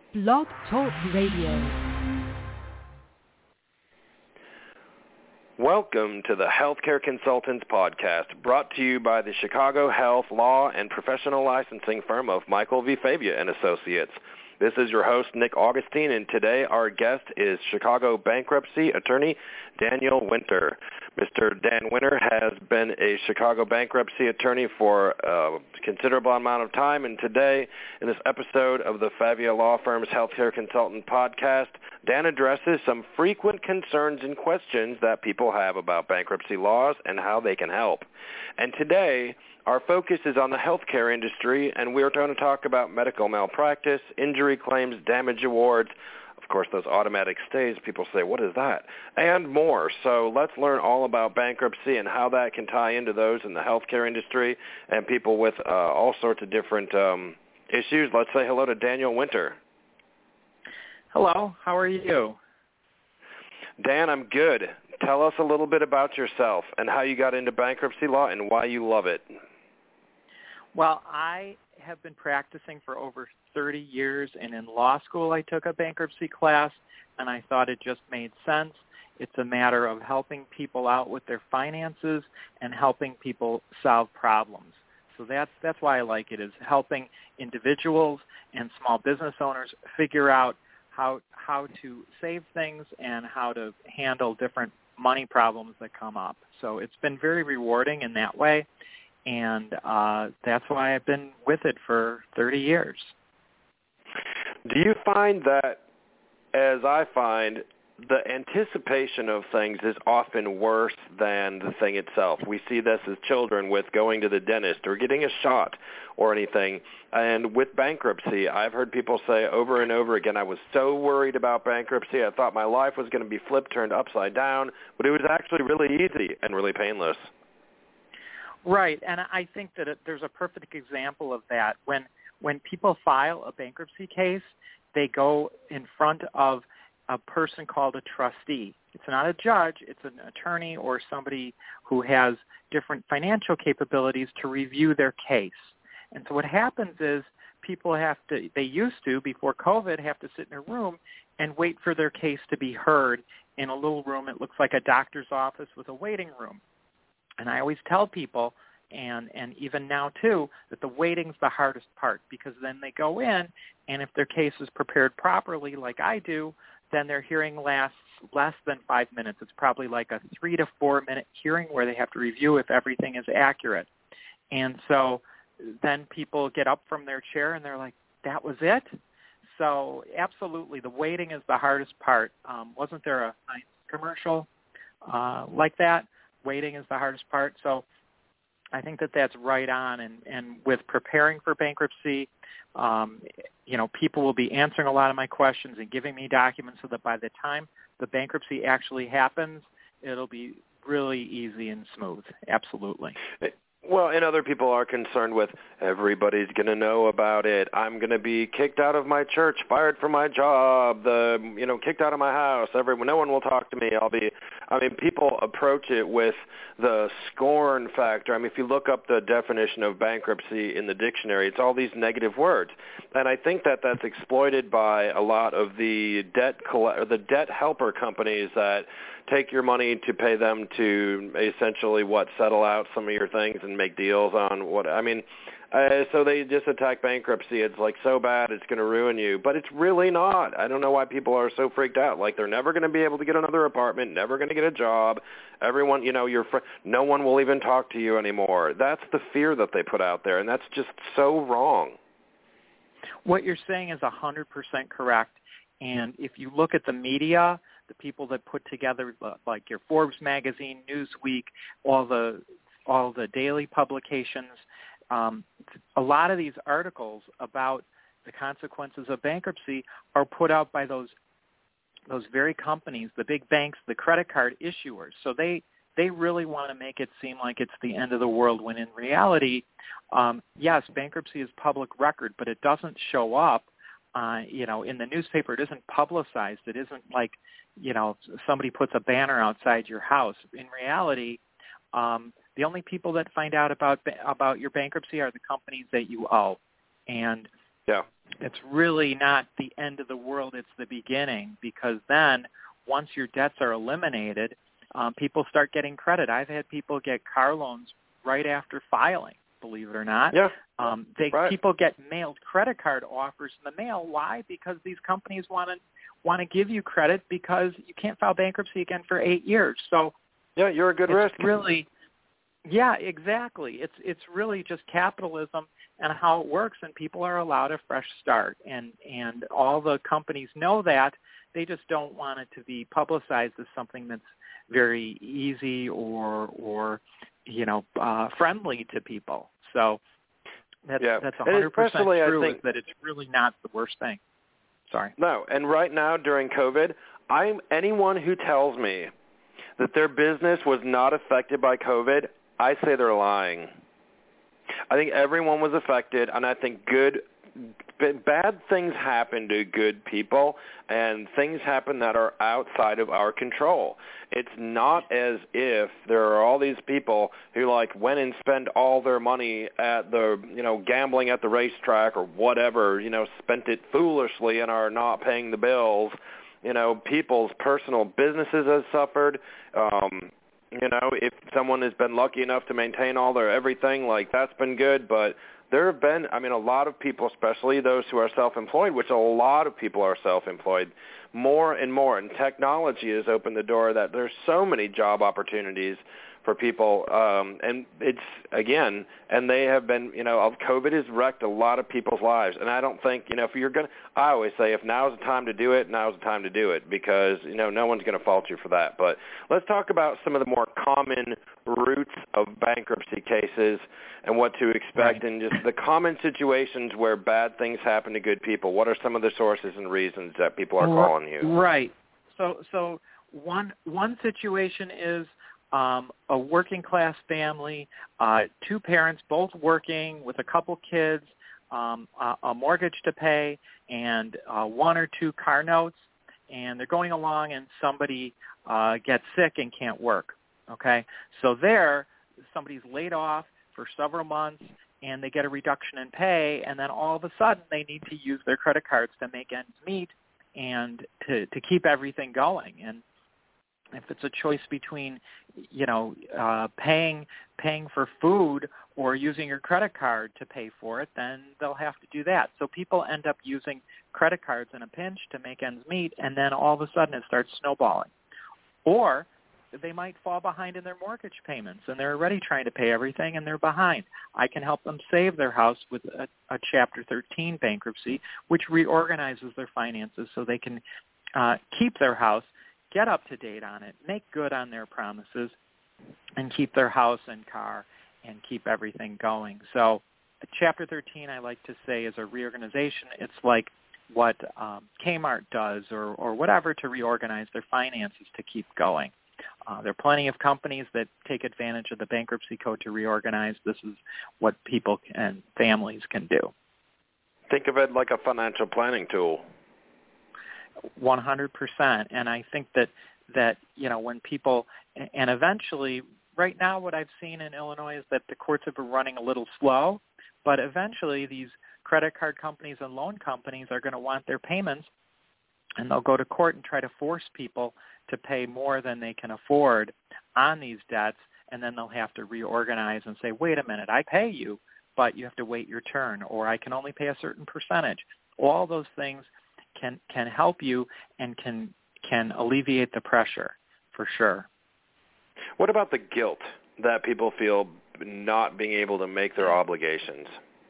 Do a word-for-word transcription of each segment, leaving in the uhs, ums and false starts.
Blog Talk Radio. Welcome to the Healthcare Consultants Podcast, brought to you by the Chicago Health Law and Professional Licensing firm of Michael V. Fabia and Associates. This is your host, Nick Augustine, and today our guest is Chicago bankruptcy attorney Daniel Winter. Mister Dan Winter has been a Chicago bankruptcy attorney for a considerable amount of time, and today, in this episode of the Fabia Law Firm's Healthcare Consultant Podcast, Dan addresses some frequent concerns and questions that people have about bankruptcy laws and how they can help. And today, our focus is on the healthcare industry, and we are going to talk about medical malpractice, injury claims, damage awards, of course, those automatic stays. People say, what is that? And more. So let's learn all about bankruptcy and how that can tie into those in the healthcare industry and people with uh, all sorts of different um, issues. Let's say hello to Daniel Winter. Hello. How are you? Dan, I'm good. Tell us a little bit about yourself and how you got into bankruptcy law and why you love it. Well, I have been practicing for over thirty years, and in law school I took a bankruptcy class, and I thought it just made sense. It's a matter of helping people out with their finances and helping people solve problems. So that's, that's why I like it, is helping individuals and small business owners figure out how how to save things and how to handle different money problems that come up. So it's been very rewarding in that way, and uh, that's why I've been with it for thirty years. Do you find that, as I find, the anticipation of things is often worse than the thing itself? We see this as children with going to the dentist or getting a shot or anything. And with bankruptcy, I've heard people say over and over again, I was so worried about bankruptcy, I thought my life was going to be flipped, turned upside down, but it was actually really easy and really painless. Right, and I think that it, there's a perfect example of that. When when people file a bankruptcy case, they go in front of a person called a trustee. It's not a judge, it's an attorney or somebody who has different financial capabilities to review their case. And so what happens is people have to, they used to, before COVID, have to sit in a room and wait for their case to be heard in a little room. It looks like a doctor's office with a waiting room. And I always tell people, and, and even now too, that the waiting's the hardest part, because then they go in, and if their case is prepared properly like I do, then their hearing lasts less than five minutes. It's probably like a three to four minute hearing where they have to review if everything is accurate. And so then people get up from their chair and they're like, that was it? So absolutely, the waiting is the hardest part. Um, wasn't there a Heinz commercial uh, like that? Waiting is the hardest part. So I think that that's right on. And, and with preparing for bankruptcy, um, you know, people will be answering a lot of my questions and giving me documents so that by the time the bankruptcy actually happens, it'll be really easy and smooth. Absolutely. Well, and other people are concerned with everybody's going to know about it. I'm going to be kicked out of my church, fired from my job, the you know, kicked out of my house. Everyone, no one will talk to me. I'll be. I mean, people approach it with the scorn factor. I mean, if you look up the definition of bankruptcy in the dictionary, it's all these negative words, and I think that that's exploited by a lot of the debt coll- the debt helper companies that take your money to pay them to essentially what settle out some of your things and make deals on what I mean. Uh, so they just attack bankruptcy. It's like so bad it's going to ruin you, but it's really not. I don't know why people are so freaked out. Like they're never going to be able to get another apartment, never going to get a job. Everyone, you know, your fr- no one will even talk to you anymore. That's the fear that they put out there, and that's just so wrong. What you're saying is one hundred percent correct. And if you look at the media, the people that put together, like your Forbes magazine, Newsweek, all the all the daily publications, um, a lot of these articles about the consequences of bankruptcy are put out by those those very companies, the big banks, the credit card issuers. So they they really want to make it seem like it's the end of the world, when in reality, um, yes, bankruptcy is public record, but it doesn't show up Uh, you know, in the newspaper. It isn't publicized. It isn't like, you know, somebody puts a banner outside your house. In reality, um, the only people that find out about about your bankruptcy are the companies that you owe. And Yeah. It's really not the end of the world. It's the beginning, because then once your debts are eliminated, um, people start getting credit. I've had people get car loans right after filing, believe it or not. Yeah. Um, they right. People get mailed credit card offers in the mail. Why? Because these companies want to want to give you credit because you can't file bankruptcy again for eight years. So yeah, you're a good it's risk. Really, yeah, exactly. It's it's really just capitalism and how it works, and people are allowed a fresh start, and and all the companies know that. They just don't want it to be publicized as something that's very easy or or you know uh, friendly to people. So that's yeah. that's one hundred percent true. I think, is that it's really not the worst thing. Sorry. No, and right now during COVID, I'm anyone who tells me that their business was not affected by COVID, I say they're lying. I think everyone was affected, and I think good, bad things happen to good people, and things happen that are outside of our control. It's not as if there are all these people who like went and spent all their money at the, you know, gambling at the racetrack or whatever, you know, spent it foolishly and are not paying the bills. You know, people's personal businesses have suffered. Um, you know, if someone has been lucky enough to maintain all their everything, like that's been good. But there have been, I mean, a lot of people, especially those who are self-employed, which a lot of people are self-employed, more and more. And technology has opened the door that there's so many job opportunities for people. Um, and it's, again, and they have been, you know, COVID has wrecked a lot of people's lives. And I don't think, you know, if you're going to, I always say if now's the time to do it, now's the time to do it, because, you know, no one's going to fault you for that. But let's talk about some of the more common roots of bankruptcy cases and what to expect, right, and just the common situations where bad things happen to good people. What are some of the sources and reasons that people are calling you? Right. So, so one one situation is um, a working class family, uh, two parents both working with a couple kids, um, a, a mortgage to pay, and uh, one or two car notes, and they're going along, and somebody uh, gets sick and can't work. Okay, so there, somebody's laid off for several months, and they get a reduction in pay, and then all of a sudden they need to use their credit cards to make ends meet and to, to keep everything going. And if it's a choice between, you know, uh, paying paying for food or using your credit card to pay for it, then they'll have to do that. So people end up using credit cards in a pinch to make ends meet, and then all of a sudden it starts snowballing. Or they might fall behind in their mortgage payments, and they're already trying to pay everything, and they're behind. I can help them save their house with a, a Chapter thirteen bankruptcy, which reorganizes their finances so they can uh, keep their house, get up to date on it, make good on their promises, and keep their house and car and keep everything going. So Chapter thirteen, I like to say, is a reorganization. It's like what um, Kmart does or, or whatever to reorganize their finances to keep going. Uh, there are plenty of companies that take advantage of the bankruptcy code to reorganize. This is what people and families can do. Think of it like a financial planning tool. one hundred percent. And I think that, that, you know, when people, and eventually, right now what I've seen in Illinois is that the courts have been running a little slow, but eventually these credit card companies and loan companies are going to want their payments, and they'll go to court and try to force people to pay more than they can afford on these debts, and then they'll have to reorganize and say, wait a minute, I pay you, but you have to wait your turn, or I can only pay a certain percentage. All those things can can help you and can can alleviate the pressure, for sure. What about the guilt that people feel not being able to make their obligations?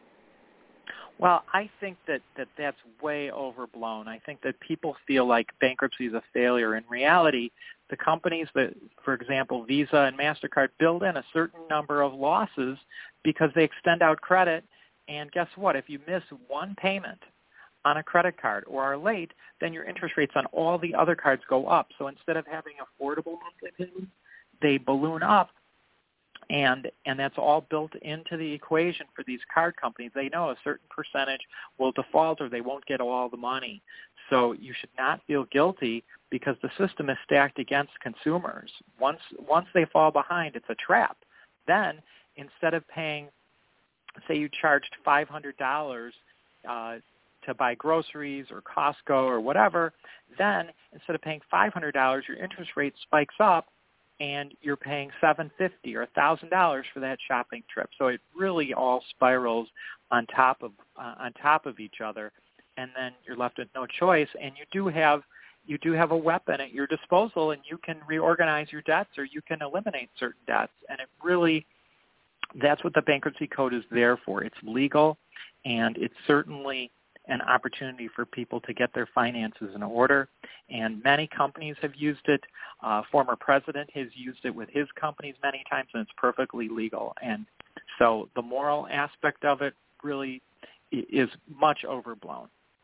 Well, I think that, that that's way overblown. I think that people feel like bankruptcy is a failure. In reality, the companies that, for example, Visa and MasterCard, build in a certain number of losses because they extend out credit. And guess what? If you miss one payment on a credit card or are late, then your interest rates on all the other cards go up. So instead of having affordable monthly payments, they balloon up. And and that's all built into the equation for these card companies. They know a certain percentage will default or they won't get all the money. So you should not feel guilty because the system is stacked against consumers. Once once they fall behind, it's a trap. Then instead of paying, say you charged five hundred dollars uh, to buy groceries or Costco or whatever, then instead of paying five hundred dollars, your interest rate spikes up and you're paying seven hundred fifty dollars or one thousand dollars for that shopping trip. So it really all spirals on top of uh, on top of each other, and then you're left with no choice. And you do have you do have a weapon at your disposal, and you can reorganize your debts or you can eliminate certain debts. And it really, that's what the bankruptcy code is there for. It's legal, and it's certainly an opportunity for people to get their finances in order. And many companies have used it. Uh, former president has used it with his companies many times, and it's perfectly legal. And so the moral aspect of it really is much overblown.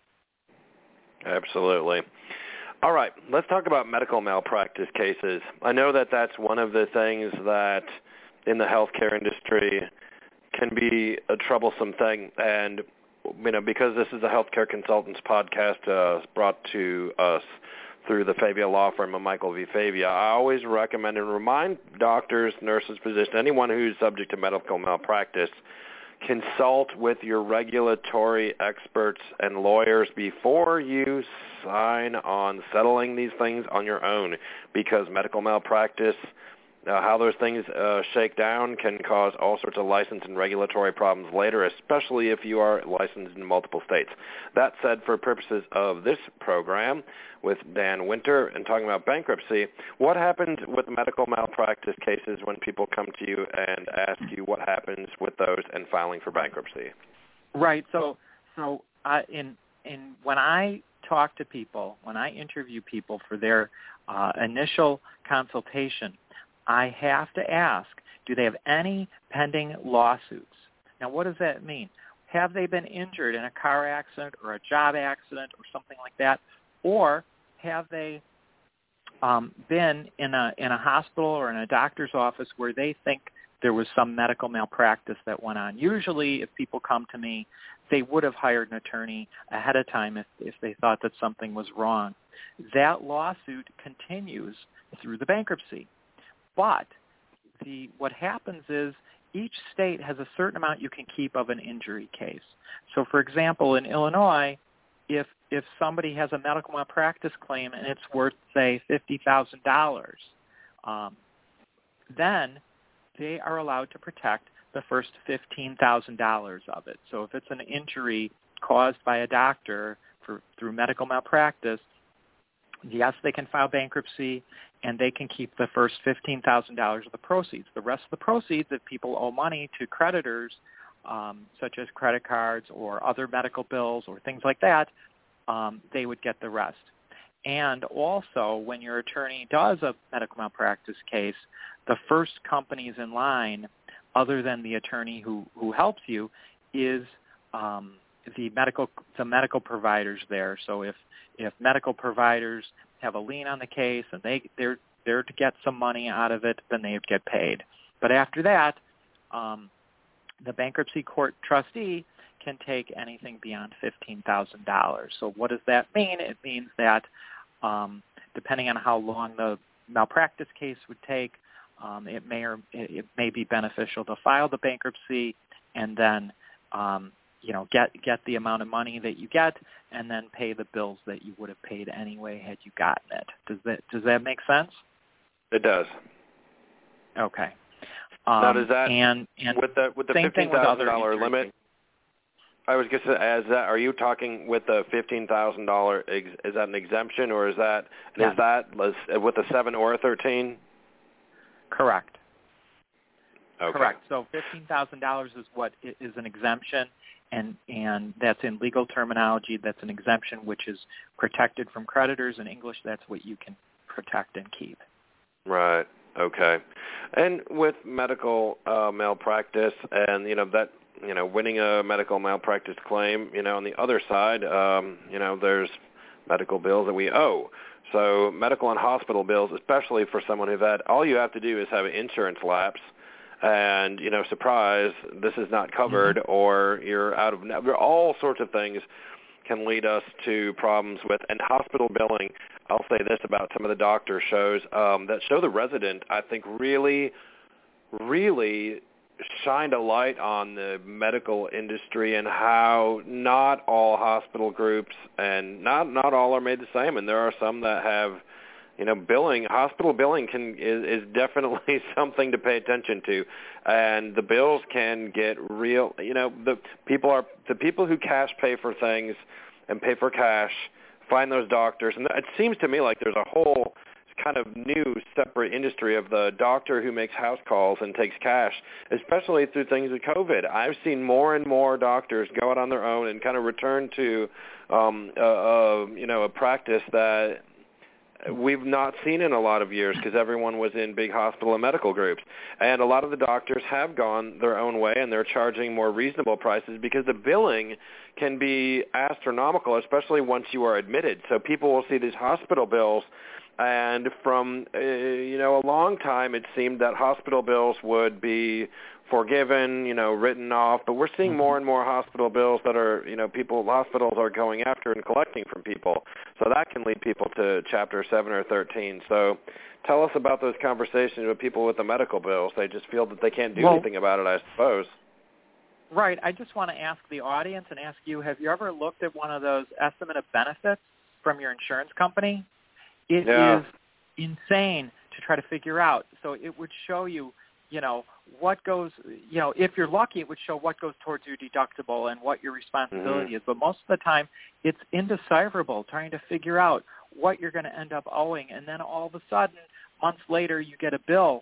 Absolutely. All right, let's talk about medical malpractice cases. I know that that's one of the things that in the healthcare industry can be a troublesome thing. And you know, because this is a Healthcare Consultants podcast uh, brought to us through the Fabia Law Firm of Michael V. Fabia, I always recommend and remind doctors, nurses, physicians, anyone who's subject to medical malpractice, consult with your regulatory experts and lawyers before you sign on settling these things on your own, because medical malpractice, Uh, how those things uh, shake down can cause all sorts of license and regulatory problems later, especially if you are licensed in multiple states. That said, for purposes of this program with Dan Winter and talking about bankruptcy, what happens with medical malpractice cases when people come to you and ask you what happens with those and filing for bankruptcy? Right. So, so uh, in in when I talk to people, when I interview people for their uh, initial consultation, I have to ask, do they have any pending lawsuits? Now, what does that mean? Have they been injured in a car accident or a job accident or something like that? Or have they um, been in a in a hospital or in a doctor's office where they think there was some medical malpractice that went on? Usually, if people come to me, they would have hired an attorney ahead of time if, if they thought that something was wrong. That lawsuit continues through the bankruptcy. But the what happens is each state has a certain amount you can keep of an injury case. So, for example, in Illinois, if if somebody has a medical malpractice claim and it's worth, say, fifty thousand dollars, um, then they are allowed to protect the first fifteen thousand dollars of it. So if it's an injury caused by a doctor for, through medical malpractice, yes, they can file bankruptcy, and they can keep the first fifteen thousand dollars of the proceeds. The rest of the proceeds, if people owe money to creditors, um, such as credit cards or other medical bills or things like that, um, they would get the rest. And also, when your attorney does a medical malpractice case, the first companies in line, other than the attorney who, who helps you, is um, the medical the medical providers there. So if if medical providers have a lien on the case and they they're there to get some money out of it, then they would get paid. But after that, um, the bankruptcy court trustee can take anything beyond fifteen thousand dollars. So what does that mean? It means that um, depending on how long the malpractice case would take, um, it may or it may be beneficial to file the bankruptcy and then um, you know get get the amount of money that you get and then pay the bills that you would have paid anyway had you gotten it. Does that does that make sense? It does. Okay. Um, now, does that and, and with the with the fifteen thousand dollar limit? I was going to say, as that, are you talking with the fifteen thousand dollar? Is that an exemption, or is that yes. is that with a seven or a thirteen? Correct. Okay. Correct. So fifteen thousand dollars is what is an exemption, and and that's in legal terminology. That's an exemption which is protected from creditors. In English, that's what you can protect and keep. Right. Okay. And with medical uh, malpractice, and you know that you know winning a medical malpractice claim, you know on the other side, um, you know there's medical bills that we owe. So medical and hospital bills, especially for someone who've had, all you have to do is have an insurance lapse, and you know surprise, this is not covered, mm-hmm. or you're out of. All sorts of things can lead us to problems with, and hospital billing. I'll say this about some of the doctor shows um, that show the resident, I think, really, really shined a light on the medical industry and how not all hospital groups and not not all are made the same, and there are some that have, you know, billing, hospital billing can is, is definitely something to pay attention to, and the bills can get real. You know, the people are the people who cash pay for things and pay for cash find those doctors, and it seems to me like there's a whole kind of new separate industry of the doctor who makes house calls and takes cash, especially through things with COVID. I've seen more and more doctors go out on their own and kind of return to, um, a, a, you know, a practice that we've not seen in a lot of years because everyone was in big hospital and medical groups. And a lot of the doctors have gone their own way, and they're charging more reasonable prices because the billing can be astronomical, especially once you are admitted. So people will see these hospital bills, and from, uh, you know, a long time it seemed that hospital bills would be forgiven, you know, written off. But we're seeing more and more hospital bills that are, you know, people, hospitals are going after and collecting from people. So that can lead people to Chapter seven or thirteen. So tell us about those conversations with people with the medical bills. They just feel that they can't do well, anything about it, I suppose. Right. I just want to ask the audience and ask you, have you ever looked at one of those estimate of benefits from your insurance company? It yeah. is insane to try to figure out. So it would show you, you know, what goes, you know, if you're lucky, it would show what goes towards your deductible and what your responsibility mm-hmm. is. But most of the time, it's indecipherable trying to figure out what you're going to end up owing. And then all of a sudden, months later, you get a bill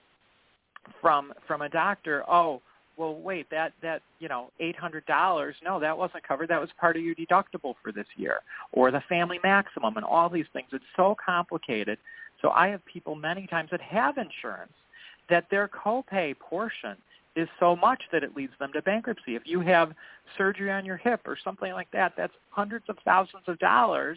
from from a doctor. Oh, well, wait, that, that you know, eight hundred dollars, no, that wasn't covered. That was part of your deductible for this year, or the family maximum and all these things. It's so complicated. So I have people many times that have insurance that their copay portion is so much that it leads them to bankruptcy. If you have surgery on your hip or something like that, that's hundreds of thousands of dollars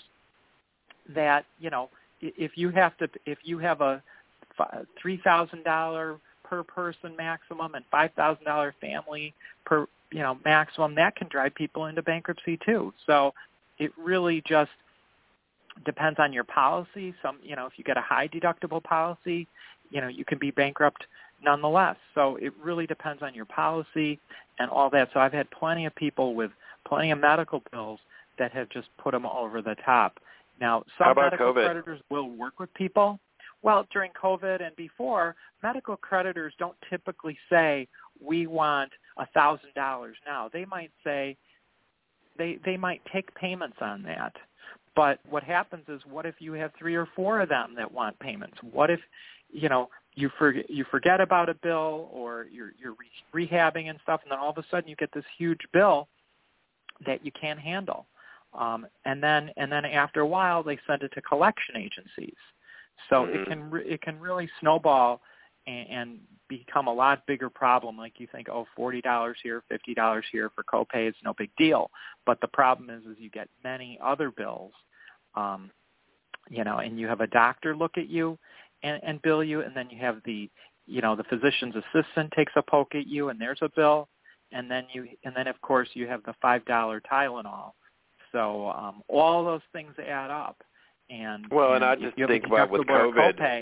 that, you know, if you have to, if you have a three thousand dollars per person maximum and five thousand dollars family per, you know, maximum, that can drive people into bankruptcy too. So it really just depends on your policy. Some, you know, if you get a high deductible policy, you know, you can be bankrupt nonetheless. So it really depends on your policy and all that. So I've had plenty of people with plenty of medical bills that have just put them over the top. Now, some medical COVID? creditors will work with people. Well, during COVID and before, medical creditors don't typically say, we want one thousand dollars now. They might say, they they might take payments on that. But what happens is, what if you have three or four of them that want payments? What if, you know, you forget, you forget about a bill, or you're, you're re- rehabbing and stuff, and then all of a sudden you get this huge bill that you can't handle. Um, and then and then after a while, they send it to collection agencies. So mm-hmm. it can re- it can really snowball and, and become a lot bigger problem. Like you think, oh, forty dollars here, fifty dollars here for copay, it's no big deal. But the problem is, is you get many other bills, um, you know, and you have a doctor look at you and, and bill you, and then you have the, you know, the physician's assistant takes a poke at you, and there's a bill, and then you, and then of course you have the five dollar Tylenol. So um, all those things add up. And well, and, and I just think about with COVID. Copay,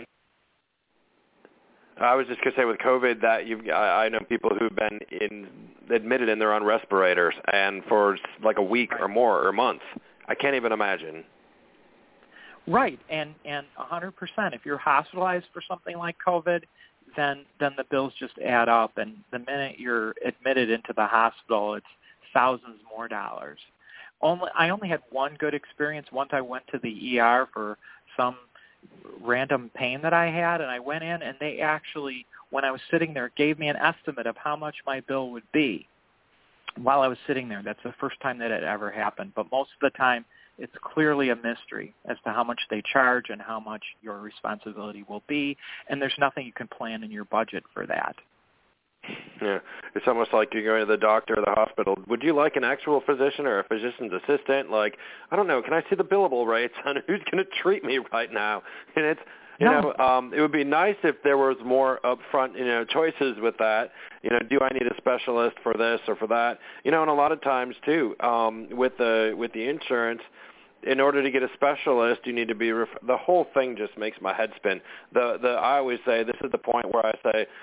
I was just going to say with COVID that you've, I, I know people who've been in, admitted and they're on respirators, and for like a week right. or more or months. I can't even imagine. Right, and and one hundred percent. If you're hospitalized for something like COVID, then then the bills just add up, and the minute you're admitted into the hospital, it's thousands more dollars. Only I only had one good experience. Once I went to the E R for some random pain that I had, and I went in, and they actually, when I was sitting there, gave me an estimate of how much my bill would be while I was sitting there. That's the first time that it ever happened. But most of the time, it's clearly a mystery as to how much they charge and how much your responsibility will be, and there's nothing you can plan in your budget for that. Yeah, it's almost like you're going to the doctor or the hospital. Would you like an actual physician or a physician's assistant? Like, I don't know, can I see the billable rates on who's going to treat me right now? And it's, you no. know, um, it would be nice if there was more upfront, you know, choices with that. You know, do I need a specialist for this or for that? You know, and a lot of times too, um, with the with the insurance, in order to get a specialist, you need to be. Ref- the whole thing just makes my head spin. The the I always say this is the point where I say,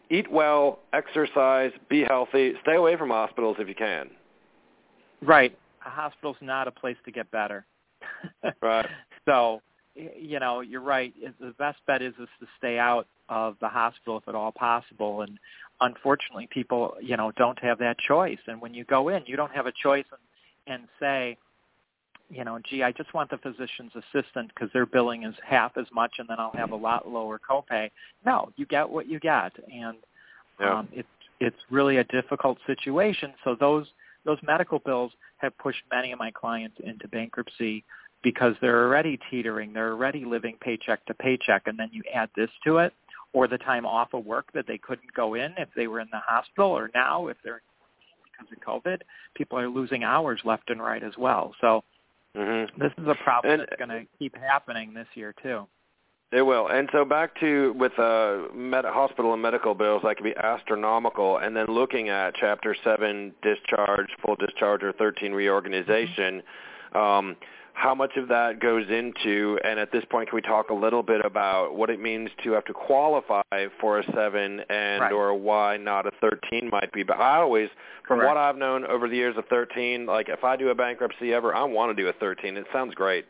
eat well, exercise, be healthy, stay away from hospitals if you can. Right. A hospital's not a place to get better. Right. So, you know, you're right. The best bet is, is to stay out of the hospital if at all possible. And unfortunately, people, you know, don't have that choice. And when you go in, you don't have a choice and, and say, you know, gee, I just want the physician's assistant because their billing is half as much and then I'll have a lot lower copay. No, you get what you get. And yeah. um, it's it's really a difficult situation. So those those medical bills have pushed many of my clients into bankruptcy because they're already teetering. They're already living paycheck to paycheck. And then you add this to it, or the time off of work that they couldn't go in if they were in the hospital, or now if they're because of COVID, people are losing hours left and right as well. So mm-hmm. this is a problem and, that's going to keep happening this year too. It will. And so back to with uh, med- hospital and medical bills, that can be astronomical. And then looking at Chapter seven discharge, full discharge, or thirteen reorganization, um, how much of that goes into, and at this point, can we talk a little bit about what it means to have to qualify for a seven and right. or why not a thirteen might be? But I always, from Correct. what I've known over the years of thirteen, like if I do a bankruptcy ever, I want to do a thirteen. It sounds great.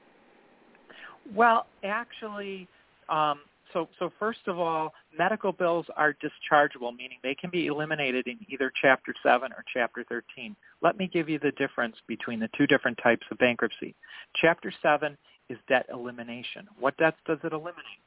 Well, actually, um, so so first of all, medical bills are dischargeable, meaning they can be eliminated in either Chapter seven or Chapter thirteen. Let me give you the difference between the two different types of bankruptcy. Chapter seven is debt elimination. What debts does it eliminate?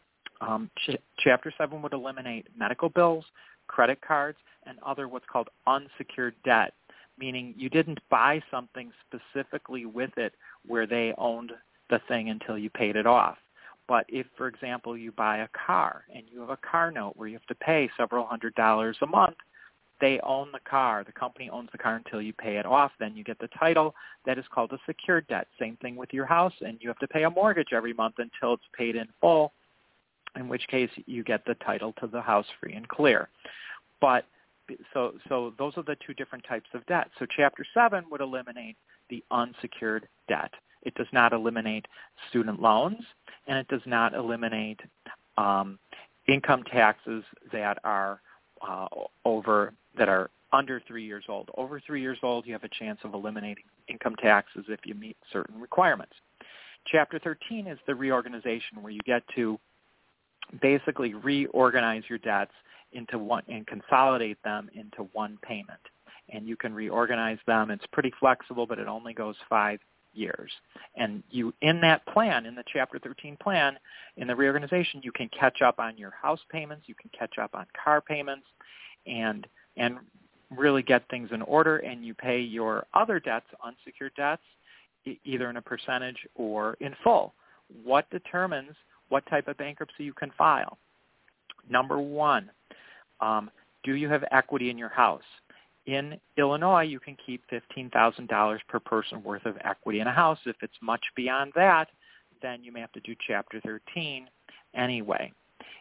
Um, ch- Chapter seven would eliminate medical bills, credit cards, and other what's called unsecured debt, meaning you didn't buy something specifically with it where they owned the thing until you paid it off. But if, for example, you buy a car and you have a car note where you have to pay several hundred dollars a month, they own the car. The company owns the car until you pay it off. Then you get the title. That is called a secured debt. Same thing with your house, and you have to pay a mortgage every month until it's paid in full, in which case you get the title to the house free and clear. But so so those are the two different types of debt. So Chapter seven would eliminate the unsecured debt. It does not eliminate student loans, and it does not eliminate um, income taxes that are uh, over that are under three years old. Over three years old, you have a chance of eliminating income taxes if you meet certain requirements. Chapter thirteen is the reorganization, where you get to basically reorganize your debts into one and consolidate them into one payment. And you can reorganize them. It's pretty flexible, but it only goes five years. And you, in that plan, in the Chapter thirteen plan, in the reorganization, you can catch up on your house payments, you can catch up on car payments, and and really get things in order, and you pay your other debts, unsecured debts, e- either in a percentage or in full. What determines what type of bankruptcy you can file? Number one, um, do you have equity in your house? In Illinois, you can keep fifteen thousand dollars per person worth of equity in a house. If it's much beyond that, then you may have to do Chapter thirteen anyway.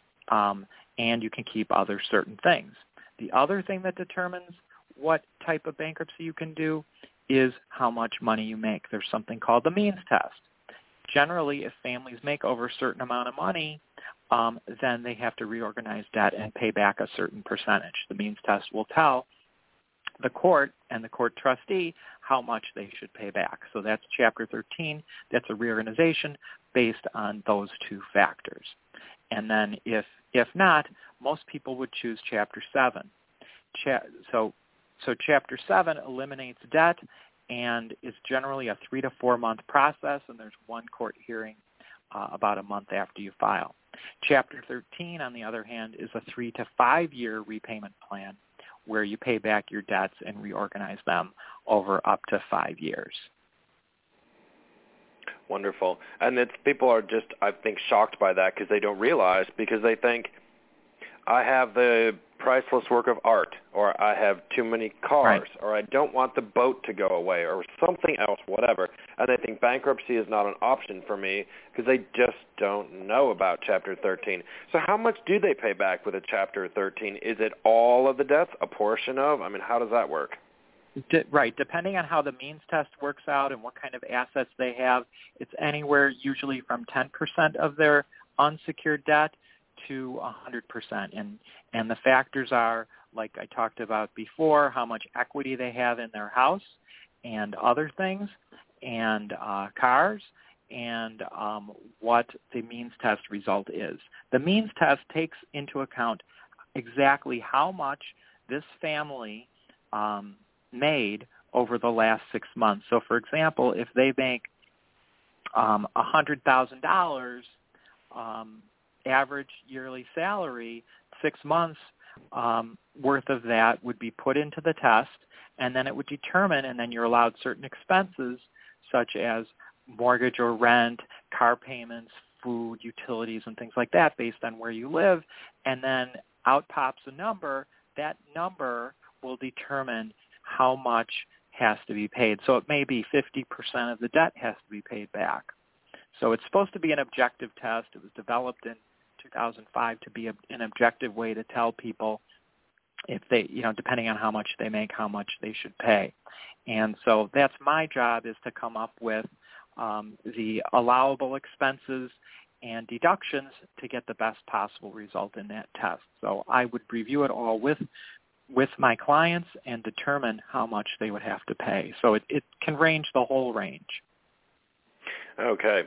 Um, and you can keep other certain things. The other thing that determines what type of bankruptcy you can do is how much money you make. There's something called the means test. Generally, if families make over a certain amount of money, um, then they have to reorganize debt and pay back a certain percentage. The means test will tell the court and the court trustee how much they should pay back. So that's Chapter thirteen. That's a reorganization based on those two factors. And then if if not, most people would choose Chapter seven. Cha- so, so Chapter seven eliminates debt and is generally a three to four month process, and there's one court hearing uh, about a month after you file. Chapter thirteen, on the other hand, is a three to five year repayment plan where you pay back your debts and reorganize them over up to five years. Wonderful. And it's, people are just, I think, shocked by that because they don't realize, because they think, I have the priceless work of art, or I have too many cars, right. or I don't want the boat to go away, or something else, whatever. And they think bankruptcy is not an option for me because they just don't know about Chapter thirteen. So how much do they pay back with a Chapter thirteen? Is it all of the debts, a portion of? I mean, how does that work? De- right. Depending on how the means test works out and what kind of assets they have, it's anywhere usually from ten percent of their unsecured debt to one hundred percent. And, and the factors are, like I talked about before, how much equity they have in their house and other things, and uh, cars, and um, what the means test result is. The means test takes into account exactly how much this family um, made over the last six months. So, for example, if they make um, one hundred thousand dollars um, average yearly salary, six months um, worth of that would be put into the test, and then it would determine, and then you're allowed certain expenses such as mortgage or rent, car payments, food, utilities, and things like that based on where you live, and then out pops a number. That number will determine how much has to be paid. So it may be fifty percent of the debt has to be paid back. So it's supposed to be an objective test. It was developed in two thousand five to be a, an objective way to tell people if they, you know, depending on how much they make, how much they should pay. And so that's my job, is to come up with um, the allowable expenses and deductions to get the best possible result in that test. So I would review it all with with my clients and determine how much they would have to pay. So it, it can range the whole range. Okay.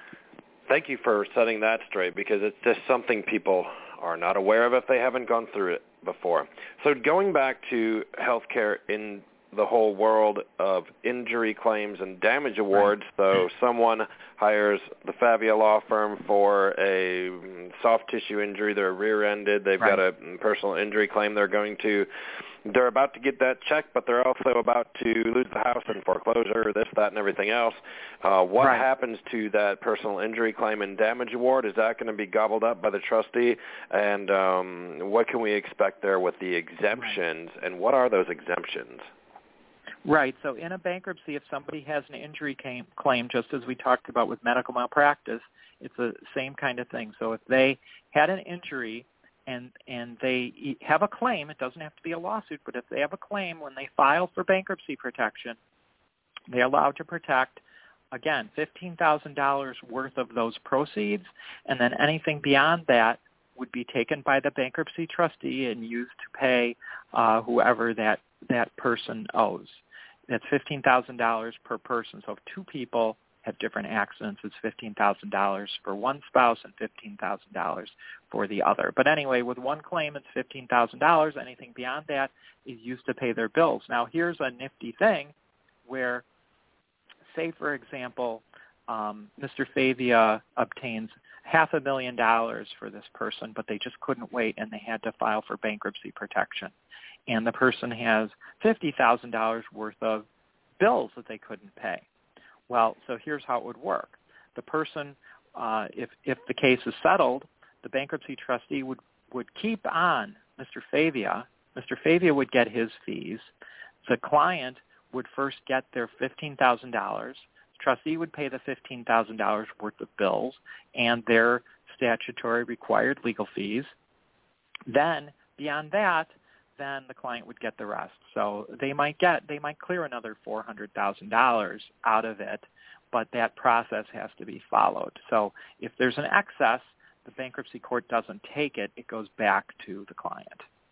Thank you for setting that straight, because it's just something people are not aware of if they haven't gone through it before. So going back to healthcare in the whole world of injury claims and damage awards, right. So someone hires the Favia Law Firm for a soft tissue injury, they're rear-ended, they've right. got a personal injury claim they're going to, they're about to get that check, but they're also about to lose the house in foreclosure, this, that, and everything else. Uh, what right. happens to that personal injury claim and damage award? Is that going to be gobbled up by the trustee? And um, what can we expect there with the exemptions, right. and what are those exemptions? Right. So in a bankruptcy, if somebody has an injury claim, just as we talked about with medical malpractice, it's the same kind of thing. So if they had an injury and and they have a claim, it doesn't have to be a lawsuit, but if they have a claim, when they file for bankruptcy protection, they're allowed to protect, again, fifteen thousand dollars worth of those proceeds, and then anything beyond that would be taken by the bankruptcy trustee and used to pay uh, whoever that, that person owes. That's fifteen thousand dollars per person. So if two people have different accidents, it's fifteen thousand dollars for one spouse and fifteen thousand dollars for the other. But anyway, with one claim, it's fifteen thousand dollars. Anything beyond that is used to pay their bills. Now, here's a nifty thing where, say, for example, um, Mister Favia obtains half a million dollars for this person, but they just couldn't wait and they had to file for bankruptcy protection. And the person has fifty thousand dollars worth of bills that they couldn't pay. Well, so here's how it would work. The person, uh, if, if the case is settled, the bankruptcy trustee would, would keep on Mister Favia. Mister Favia would get his fees. The client would first get their fifteen thousand dollars. The trustee would pay the fifteen thousand dollars worth of bills and their statutory required legal fees. Then, beyond that, then the client would get the rest. So they might get, they might clear another four hundred thousand dollars out of it, but that process has to be followed. So if there's an excess, the bankruptcy court doesn't take it, it goes back to the client.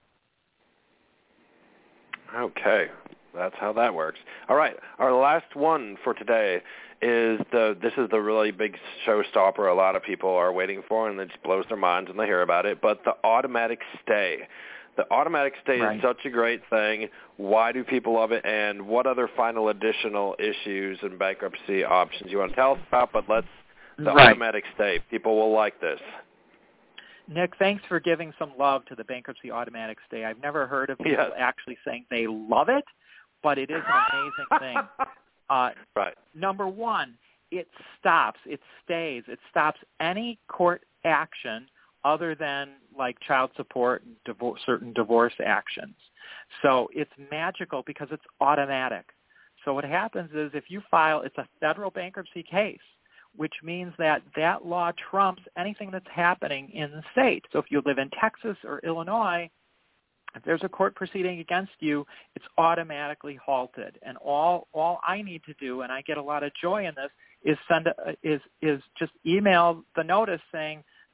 Okay, that's how that works. All right, our last one for today is the, this is the really big showstopper a lot of people are waiting for, and it just blows their minds when they hear about it, but the automatic stay. The automatic stay right. is such a great thing. Why do people love it, and what other final additional issues and bankruptcy options you want to tell us about? But let's, the right. automatic stay. People will like this. Nick, thanks for giving some love to the bankruptcy automatic stay. I've never heard of people yes. actually saying they love it, but it is an amazing thing. Uh, right. Number one, it stops, it stays, it stops any court action other than like child support and divorce, certain divorce actions. So it's magical because it's automatic. So what happens is if you file, it's a federal bankruptcy case, which means that that law trumps anything that's happening in the state. So if you live in Texas or Illinois, if there's a court proceeding against you, it's automatically halted. And all all I need to do, and I get a lot of joy in this, is send a, is is just email the notice saying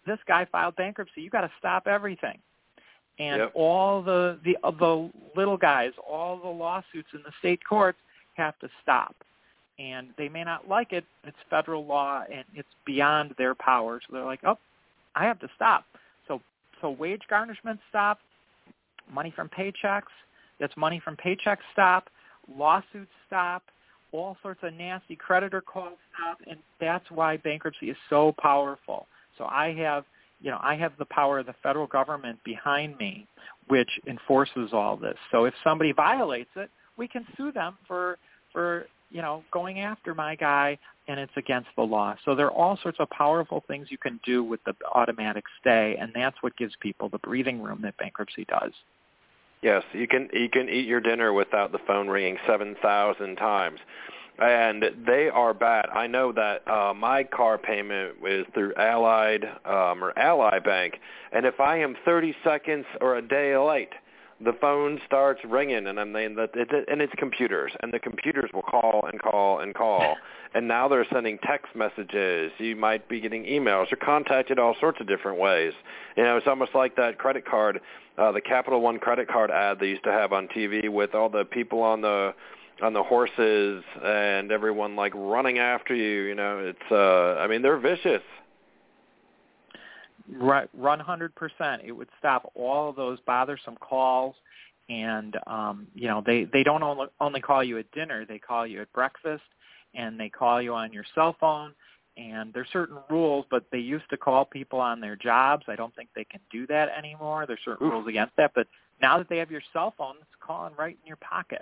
this guy filed bankruptcy. You got to stop everything. And yep. all the, the the little guys, all the lawsuits in the state courts have to stop. And they may not like it. It's federal law, and it's beyond their power. So they're like, oh, I have to stop. So so wage garnishments stop, money from paychecks, that's money from paychecks stop, lawsuits stop, all sorts of nasty creditor calls stop, and that's why bankruptcy is so powerful. So I have, you know, I have the power of the federal government behind me, which enforces all this. So if somebody violates it, we can sue them for for you know, going after my guy, and it's against the law. So there are all sorts of powerful things you can do with the automatic stay, and that's what gives people the breathing room that bankruptcy does. Yes, you can you can eat your dinner without the phone ringing seven thousand times. And they are bad. I know that uh, my car payment is through Allied um, or Ally Bank, and if I am thirty seconds or a day late, the phone starts ringing, and I'm saying that it, and it's computers, and the computers will call and call and call, and now they're sending text messages. You might be getting emails or contacted all sorts of different ways. You know, it's almost like that credit card, uh, the Capital One credit card ad they used to have on T V with all the people on the on the horses and everyone like running after you. You know, it's uh, I mean, they're vicious. Run one hundred percent. It would stop all of those bothersome calls, and um, you know they, they don't only, only call you at dinner. They call you at breakfast, and they call you on your cell phone. And there's certain rules, but they used to call people on their jobs. I don't think they can do that anymore. There's certain Oof. rules against that. But now that they have your cell phone, it's calling right in your pocket.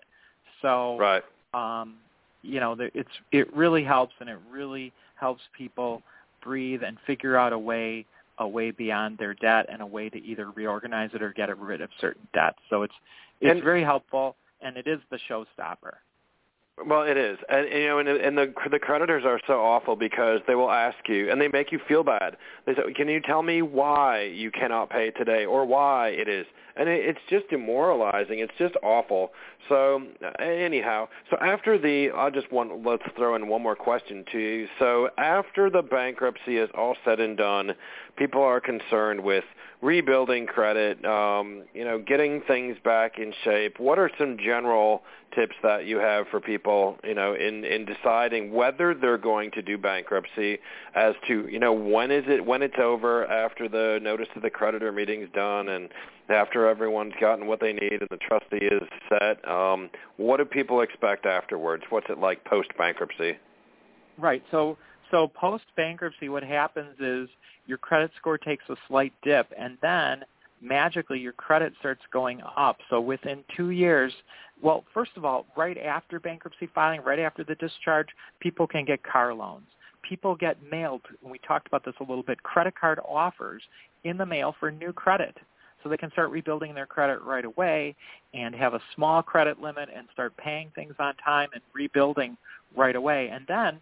So right. um, you know it's it really helps, and it really helps people breathe and figure out a way. a way beyond their debt and a way to either reorganize it or get rid of certain debts. So it's it's and, very helpful, and it is the showstopper. Well, it is, and you know, and, and the the creditors are so awful because they will ask you, and they make you feel bad. They say, "Can you tell me why you cannot pay today, or why it is?" And it, it's just demoralizing. It's just awful. So anyhow, so after the, I just want let's throw in one more question to you. So after the bankruptcy is all said and done, people are concerned with rebuilding credit, um, you know, getting things back in shape. What are some general tips that you have for people, you know, in, in deciding whether they're going to do bankruptcy as to, you know, when is it, when it's over after the notice of the creditor meeting's done and after everyone's gotten what they need and the trustee is set? Um, what do people expect afterwards? What's it like post-bankruptcy? Right. So, so post-bankruptcy, what happens is your credit score takes a slight dip, and then magically your credit starts going up. So within two years, well, first of all, right after bankruptcy filing, right after the discharge, people can get car loans. People get mailed, and we talked about this a little bit, credit card offers in the mail for new credit. So they can start rebuilding their credit right away and have a small credit limit and start paying things on time and rebuilding right away. And then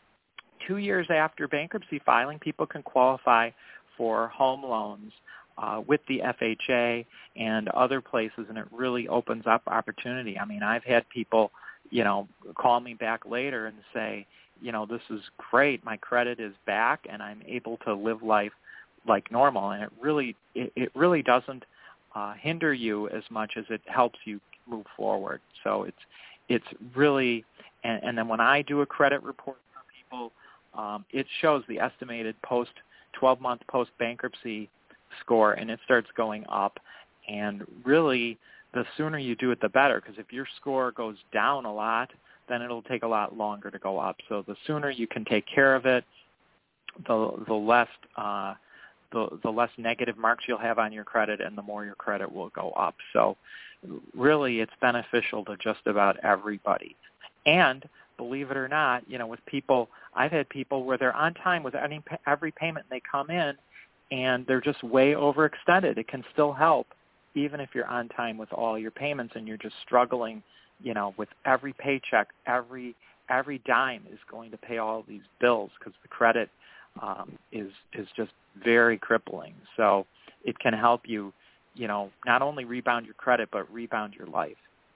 two years after bankruptcy filing, people can qualify for home loans uh, with the F H A and other places, and it really opens up opportunity. I mean, I've had people, you know, call me back later and say, you know, this is great. My credit is back, and I'm able to live life like normal. And it really, it, it really doesn't uh, hinder you as much as it helps you move forward. So it's, it's really, and, and then when I do a credit report for people, um, it shows the estimated post twelve-month post-bankruptcy score, and it starts going up. And really, the sooner you do it, the better, because if your score goes down a lot, then it'll take a lot longer to go up. So the sooner you can take care of it, the the less uh, the the less negative marks you'll have on your credit, and the more your credit will go up. So really, it's beneficial to just about everybody. And believe it or not, you know, with people, I've had people where they're on time with any every payment, and they come in, and they're just way overextended. It can still help, even if you're on time with all your payments and you're just struggling, you know, with every paycheck, every every dime is going to pay all these bills because the credit um, is is just very crippling. So it can help you, you know, not only rebound your credit, but rebound your life.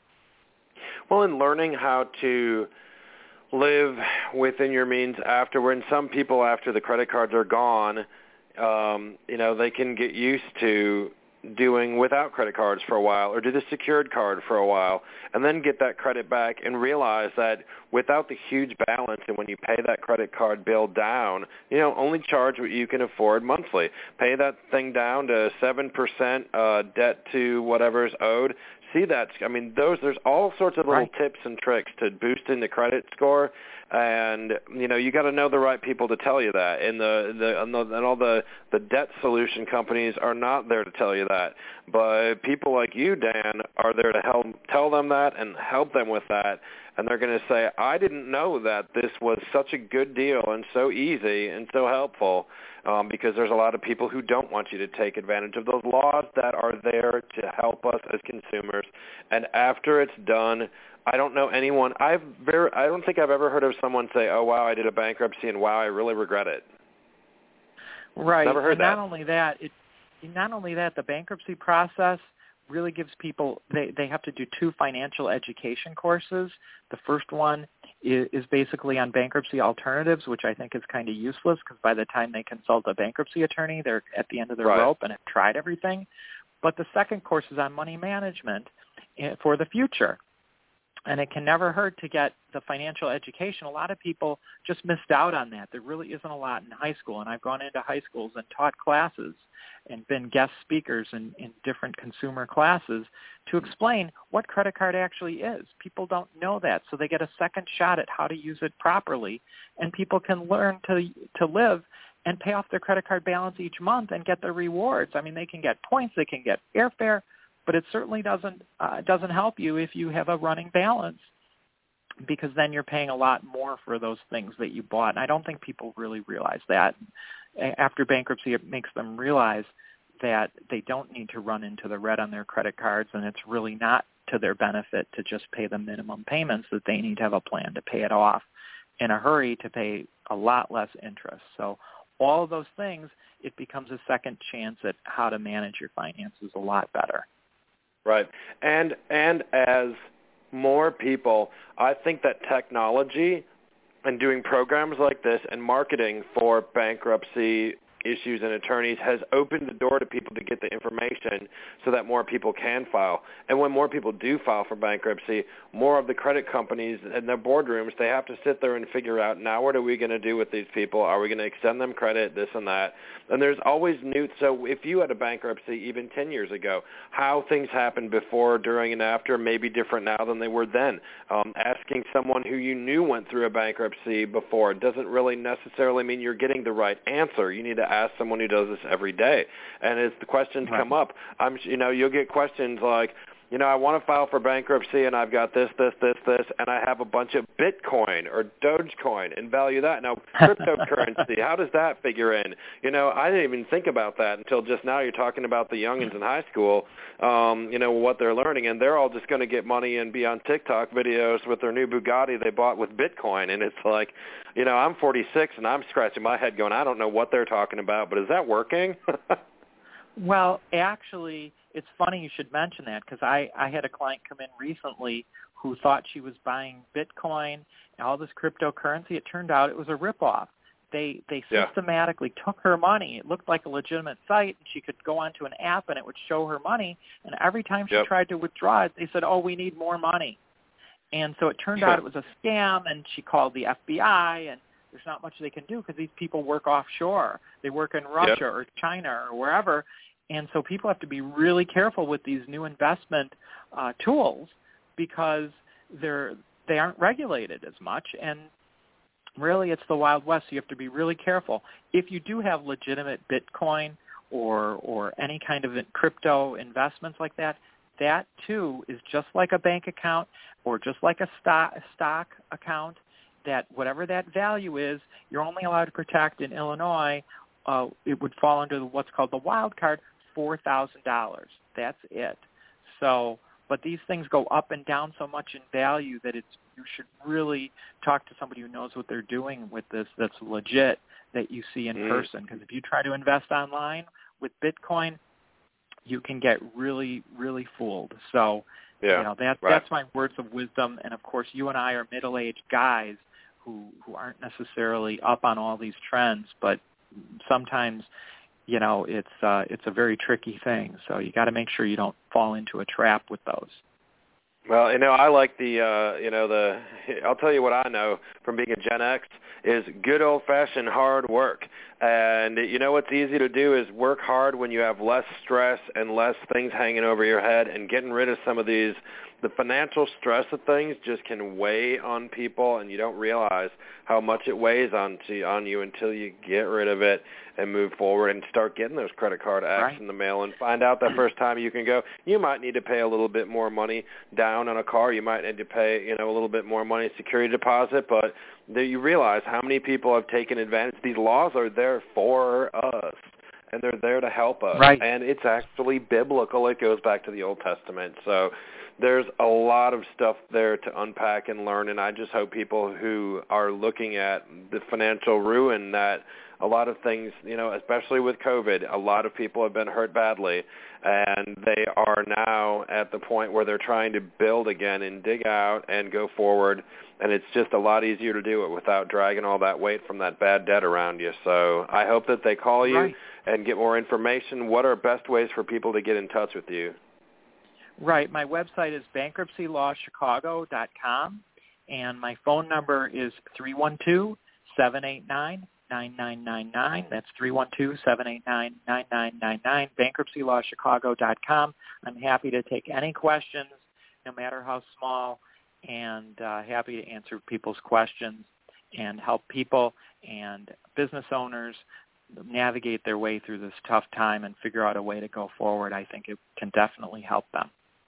Well, in learning how to live within your means afterward, and some people after the credit cards are gone, um, you know, they can get used to doing without credit cards for a while, or do the secured card for a while, and then get that credit back and realize that without the huge balance, and when you pay that credit card bill down, you know, only charge what you can afford monthly. Pay that thing down to seven percent uh, debt to whatever's owed. See that? I mean, those there's all sorts of little Right. tips and tricks to boosting the credit score, and you know you got to know the right people to tell you that. And the the and, the, and all the the debt solution companies are not there to tell you that, but people like you, Dan, are there to help tell them that and help them with that. And they're going to say, I didn't know that this was such a good deal and so easy and so helpful, um, because there's a lot of people who don't want you to take advantage of those laws that are there to help us as consumers. And after it's done, I don't know anyone, I've very, I don't think I've ever heard of someone say, oh, wow, I did a bankruptcy and wow, I really regret it. Right. Never heard and that. Not only that, it, not only that, the bankruptcy process really gives people, they, they have to do two financial education courses. The first one is, is basically on bankruptcy alternatives, which I think is kind of useless because by the time they consult a bankruptcy attorney, they're at the end of their Right. rope and have tried everything. But the second course is on money management for the future. And it can never hurt to get the financial education. A lot of people just missed out on that. There really isn't a lot in high school, and I've gone into high schools and taught classes and been guest speakers in, in different consumer classes to explain what credit card actually is. People don't know that, so they get a second shot at how to use it properly, and people can learn to to live and pay off their credit card balance each month and get their rewards. I mean, they can get points, they can get airfare, but it certainly doesn't uh, doesn't help you if you have a running balance, because then you're paying a lot more for those things that you bought. And I don't think people really realize that. After bankruptcy, it makes them realize that they don't need to run into the red on their credit cards, and it's really not to their benefit to just pay the minimum payments, that they need to have a plan to pay it off in a hurry to pay a lot less interest. So all of those things, it becomes a second chance at how to manage your finances a lot better. Right. And and as more people, I think that technology and doing programs like this and marketing for bankruptcy issues and attorneys has opened the door to people to get the information so that more people can file. And when more people do file for bankruptcy, more of the credit companies in their boardrooms, they have to sit there and figure out, now what are we going to do with these people? Are we going to extend them credit, this and that? And there's always new, so if you had a bankruptcy even ten years ago, how things happened before, during, and after may be different now than they were then. Um, asking someone who you knew went through a bankruptcy before doesn't really necessarily mean you're getting the right answer. You need to ask someone who does this every day. And as the questions Right. come up, I'm, you know, you'll get questions like, you know, I want to file for bankruptcy and I've got this, this, this, this, and I have a bunch of Bitcoin or Dogecoin and value that. Now, cryptocurrency, how does that figure in? You know, I didn't even think about that until just now. You're talking about the youngins in high school, um, you know, what they're learning, and they're all just going to get money and be on TikTok videos with their new Bugatti they bought with Bitcoin. And it's like, you know, I'm forty-six and I'm scratching my head going, I don't know what they're talking about, but is that working? Well, actually, it's funny you should mention that, because I, I had a client come in recently who thought she was buying Bitcoin and all this cryptocurrency. It turned out it was a ripoff. They they Yeah. systematically took her money. It looked like a legitimate site, and she could go onto an app and it would show her money. And every time she Yep. tried to withdraw it, they said, oh, we need more money. And so it turned out it was a scam, and she called the F B I, and there's not much they can do because these people work offshore. They work in Russia Yep. or China or wherever. And so people have to be really careful with these new investment uh, tools, because they're they aren't regulated as much. And really, it's the Wild West, so you have to be really careful. If you do have legitimate Bitcoin or or any kind of crypto investments like that, that too is just like a bank account or just like a stock, a stock account, that whatever that value is, you're only allowed to protect in Illinois. Uh, it would fall under what's called the wild card, four thousand dollars. That's it. So, but these things go up and down so much in value that it's you should really talk to somebody who knows what they're doing with this, that's legit, that you see in Mm. person. Because if you try to invest online with Bitcoin, you can get really, really fooled. So, Yeah, you know, that, right. that's my words of wisdom. And, of course, you and I are middle-aged guys who, who aren't necessarily up on all these trends, but sometimes you know, it's uh, it's a very tricky thing. So you got to make sure you don't fall into a trap with those. Well, you know, I like the, uh, you know, the, I'll tell you what I know from being a Gen X is good old-fashioned hard work. And, you know, what's easy to do is work hard when you have less stress and less things hanging over your head, and getting rid of some of these, the financial stress of things just can weigh on people, and you don't realize how much it weighs on, to, on you until you get rid of it and move forward and start getting those credit card acts Right. in the mail, and find out that first time you can go, you might need to pay a little bit more money down on a car. You might need to pay, you know, a little bit more money security deposit, but then you realize how many people have taken advantage. These laws are there for us, and they're there to help us. Right. And it's actually biblical. It goes back to the Old Testament. So there's a lot of stuff there to unpack and learn, and I just hope people who are looking at the financial ruin that a lot of things, you know, especially with COVID, a lot of people have been hurt badly, and they are now at the point where they're trying to build again and dig out and go forward, and it's just a lot easier to do it without dragging all that weight from that bad debt around you. So I hope that they call you Right. and get more information. What are best ways for people to get in touch with you? Right. My website is bankruptcy law chicago dot com, and my phone number is three one two, seven eight nine, nine nine nine nine. That's three one two, seven eight nine, nine nine nine nine, bankruptcy law chicago dot com. I'm happy to take any questions, no matter how small, and uh, happy to answer people's questions and help people and business owners navigate their way through this tough time and figure out a way to go forward. I think it can definitely help them.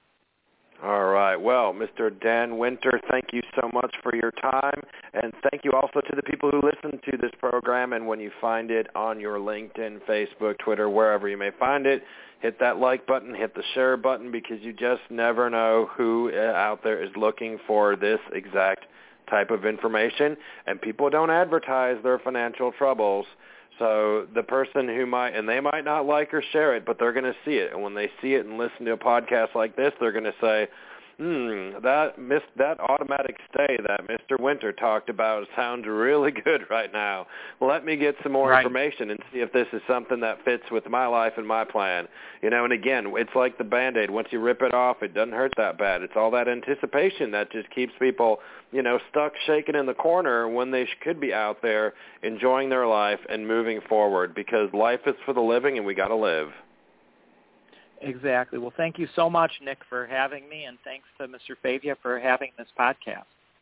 All right. Well, Mister Dan Winter, thank you so much for your time, and thank you also to the people who listen to this program. And when you find it on your LinkedIn, Facebook, Twitter, wherever you may find it, hit that like button, hit the share button, because you just never know who out there is looking for this exact type of information. And people don't advertise their financial troubles. So the person who might, and they might not like or share it, but they're going to see it. And when they see it and listen to a podcast like this, they're going to say, hmm, that miss, that automatic stay that Mister Winter talked about sounds really good right now. Let me get some more Right. information and see if this is something that fits with my life and my plan. You know, and again, it's like the Band-Aid. Once you rip it off, it doesn't hurt that bad. It's all that anticipation that just keeps people, you know, stuck shaking in the corner when they could be out there enjoying their life and moving forward, because life is for the living and we got to live. Exactly. Well, thank you so much, Nick, for having me, and thanks to Mister Favia for having this podcast.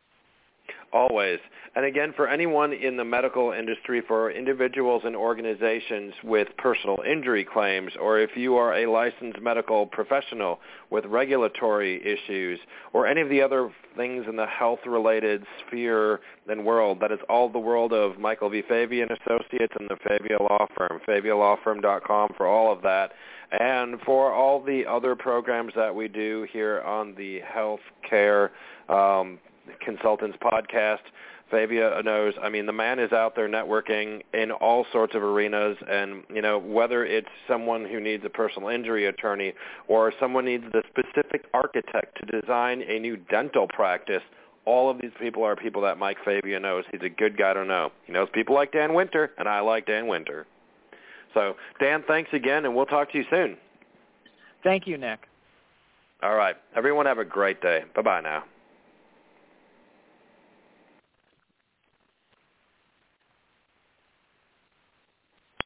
Always. And again, for anyone in the medical industry, for individuals and organizations with personal injury claims, or if you are a licensed medical professional with regulatory issues, or any of the other things in the health-related sphere and world, that is all the world of Michael V. Favia and Associates and the Favia Law Firm, favia law firm dot com for all of that. And for all the other programs that we do here on the Healthcare um, Consultants podcast, Favia knows, I mean, the man is out there networking in all sorts of arenas, and, you know, whether it's someone who needs a personal injury attorney or someone needs the specific architect to design a new dental practice, all of these people are people that Mike Favia knows. He's a good guy to know. He knows people like Dan Winter, and I like Dan Winter. So, Dan, thanks again, and we'll talk to you soon. Thank you, Nick. All right. Everyone have a great day. Bye-bye now.